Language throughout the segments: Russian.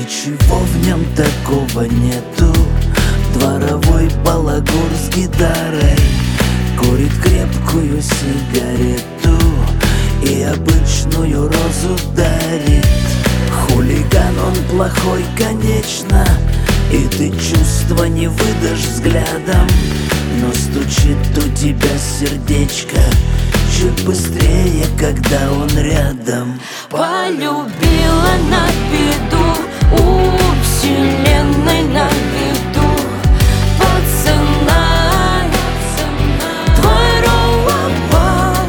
Ничего в нем такого нету. Дворовой балагур с гитарой, курит крепкую сигарету и обычную розу дарит. Хулиган он плохой, конечно, и ты чувства не выдашь взглядом, но стучит у тебя сердечко чуть быстрее, когда он рядом. Полюбила на беду, у вселенной на виду пацана, твой роллабал.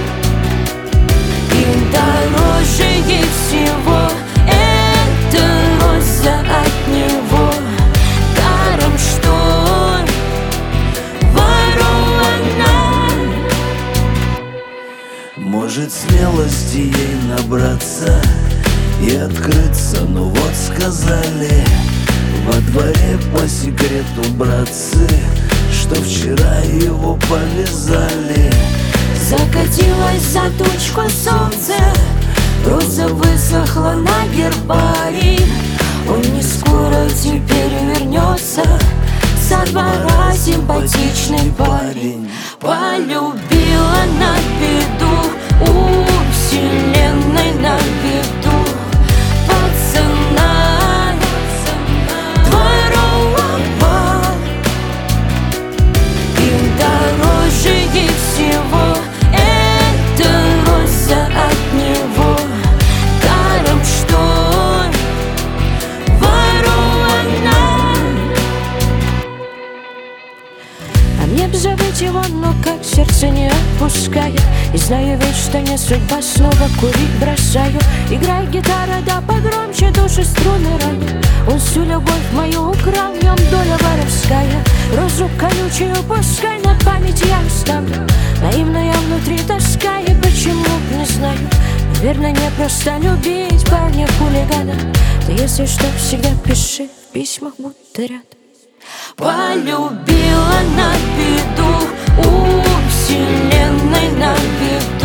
И дороже ей всего эта роза от него, даром что ворована. Может, смелости ей набраться и открыться, ну вот сказали во дворе по секрету братцы, что вчера его повязали. Закатилась за тучку солнце, роза высохла на гербарий. Он не скоро теперь вернется, со двора симпатичный парень. Полюбила на беду, у вселенной на виду пацана, твой роллабал. И дороже ей всего эта роза от него, даром что ворована. А мне б забыть его, но как сердце не отпускает. И знаю ведь, что не судьба, снова курить бросаю. Играй, гитара, да погромче, души струны ранят. Он всю любовь мою украл, в нем доля воровская. Розу колючую пускай на память я оставлю. Наивная внутри тоска, и почему, не знаю. Наверное, не просто любить парня-хулигана. Ты, если что, всегда пиши в письмах, будто рядом. Полюбила на беду, у вселенной на виду